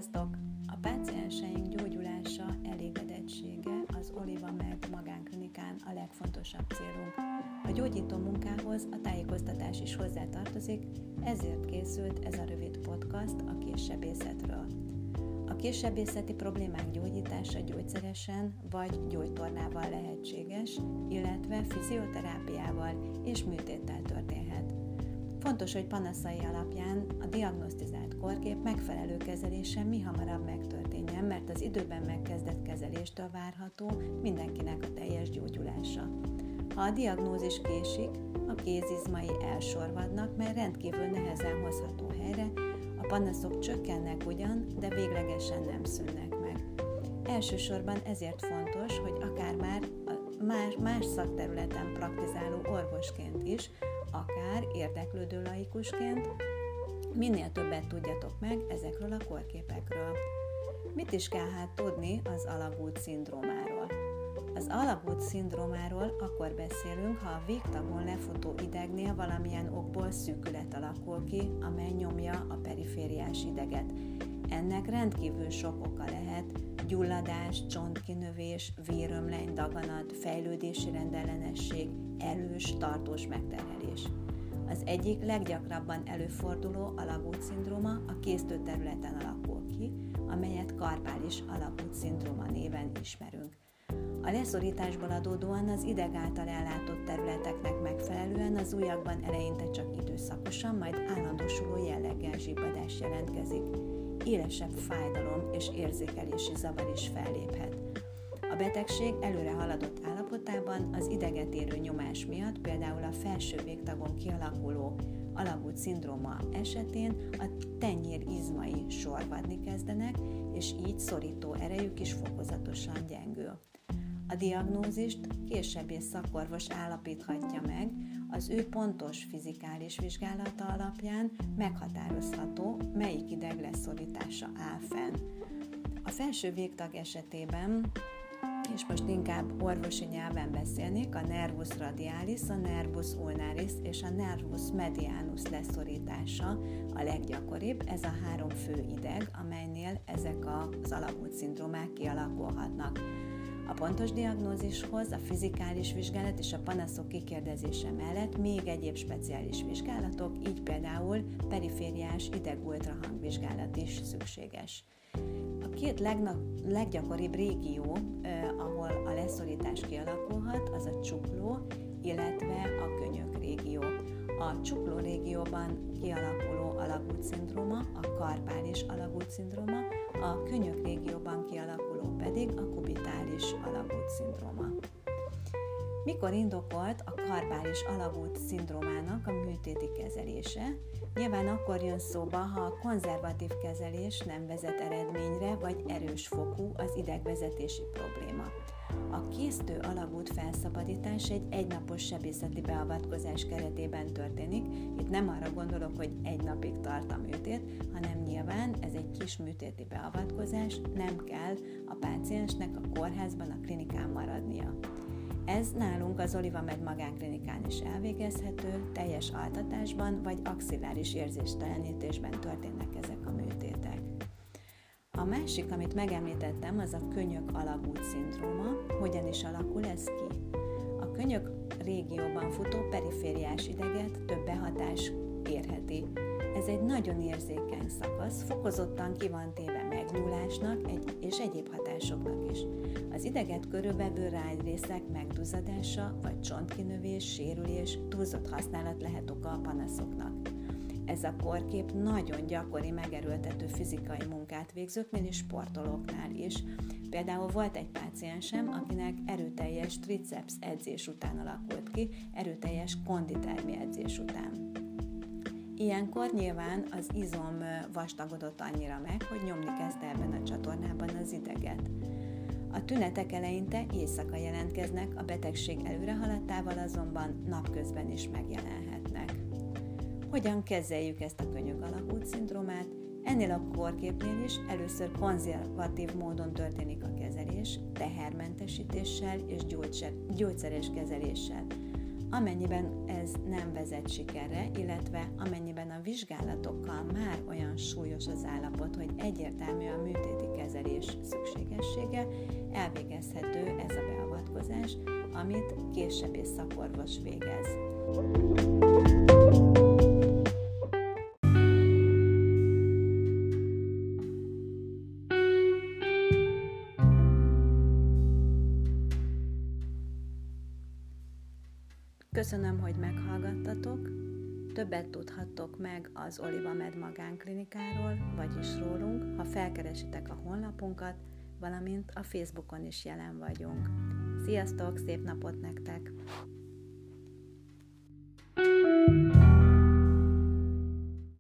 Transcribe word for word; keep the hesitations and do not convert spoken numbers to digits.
Sziasztok! A pácienseink gyógyulása, elégedettsége az OlivaMed magánklinikán a legfontosabb célunk. A gyógyító munkához a tájékoztatás is hozzátartozik, ezért készült ez a rövid podcast a késsebészetről. A késsebészeti problémák gyógyítása gyógyszeresen vagy gyógytornával lehetséges, illetve fizioterápiával és műtéttel történhet. Fontos, hogy panaszai alapján a diagnosztizált kórkép megfelelő kezelése mihamarabb megtörténjen, mert az időben megkezdett kezeléstől várható mindenkinek a teljes gyógyulása. Ha a diagnózis késik, a kézizmai elsorvadnak, mert rendkívül nehezen hozható helyre, a panaszok csökkennek ugyan, de véglegesen nem szűnnek meg. Elsősorban ezért fontos, hogy akár már más, más szakterületen praktizáló orvosként is, akár érdeklődő laikusként minél többet tudjatok meg ezekről a kórképekről. Mit is kell hát tudni az alagút-szindrómáról? Az alagút-szindrómáról akkor beszélünk, ha a végtagon lefutó idegnél valamilyen okból szűkület alakul ki, amely nyomja a perifériás ideget. Ennek rendkívül sok oka lehet: gyulladás, csontkinövés, vérömleny, daganat, fejlődési rendellenesség, erős, tartós megterhelés. Az egyik leggyakrabban előforduló alagút-szindróma a kéztőterületen alakul ki, amelyet karpális alagút-szindróma néven ismerünk. A leszorításból adódóan az ideg által ellátott területeknek megfelelően az ujjakban eleinte csak időszakosan, majd állandósuló jelleggel zsibbadás jelentkezik. Élesebb fájdalom és érzékelési zavar is felléphet. A betegség előre haladott állapotában az ideget érő nyomás miatt, például a felső végtagon kialakuló alagút-szindróma esetén a tenyér izmai sorvadni kezdenek, és így szorító erejük is fokozatosan gyengül. A diagnózist késsebész szakorvos állapíthatja meg, az ő pontos fizikális vizsgálata alapján meghatározható, melyik ideg leszorítása áll fenn. A felső végtag esetében, és most inkább orvosi nyelven beszélnék, a nervus radialis, a nervus ulnaris és a nervus medianus leszorítása a leggyakoribb, ez a három fő ideg, amelynél ezek az alagút-szindrómák kialakulhatnak. A pontos diagnózishoz a fizikális vizsgálat és a panaszok kikérdezése mellett még egyéb speciális vizsgálatok, így például perifériás ideg-ultrahangvizsgálat is szükséges. A két legna- leggyakoribb régió, eh, ahol a leszorítás kialakulhat, az a csukló, illetve a könyök régió. A csukló régióban kialakuló alagút-szindróma, a karpális alagút-szindróma, a könyök régióban kialakuló pedig a kubitális alagút-szindróma. Mikor indokolt a karpális alagút-szindrómának a műtéti kezelése? Nyilván akkor jön szóba, ha a konzervatív kezelés nem vezet eredményre, vagy erős fokú az idegvezetési probléma. A kéztő alagút felszabadítás egy egynapos sebészeti beavatkozás keretében történik. Itt nem arra gondolok, hogy egy napig tart a műtét, hanem nyilván ez egy kis műtéti beavatkozás, nem kell a páciensnek a kórházban, a klinikán maradnia. Ez nálunk az OlivaMed magánklinikán is elvégezhető, teljes altatásban vagy axilláris érzéstelenítésben történnek ezek a műtétek. A másik, amit megemlítettem, az a könyök alagút-szindróma. Hogyan is alakul ez ki? A könyök régióban futó perifériás ideget több behatás érheti. Ez egy nagyon érzékeny szakasz, fokozottan ki van téve megnyúlásnak egy, és egyéb hatásoknak is. Az ideget körülvevő rájrészek megduzzadása vagy csontkinövés, sérülés, túlzott használat lehet oka a panaszoknak. Ez a kórkép nagyon gyakori megerőltető fizikai munkát végzőknél és sportolóknál is. Például volt egy páciensem, akinek erőteljes triceps edzés után alakult ki, erőteljes konditermi edzés után. Ilyenkor nyilván az izom vastagodott annyira meg, hogy nyomni kezdte ebben a csatornában az ideget. A tünetek eleinte éjszaka jelentkeznek, a betegség előrehaladtával azonban napközben is megjelenhetnek. Hogyan kezeljük ezt a könyök alagút-szindrómát? Ennél a kórképnél is először konzervatív módon történik a kezelés, tehermentesítéssel és gyógyszer, gyógyszeres kezeléssel. Amennyiben ez nem vezet sikerre, illetve amennyiben a vizsgálatokkal már olyan súlyos az állapot, hogy egyértelmű a műtéti kezelés szükségessége, elvégezhető ez a beavatkozás, amit késsebész szakorvos végez. Köszönöm, hogy meghallgattatok, többet tudhattok meg az Olivamed magánklinikáról, vagyis rólunk, ha felkeresitek a honlapunkat, valamint a Facebookon is jelen vagyunk. Sziasztok, szép napot nektek!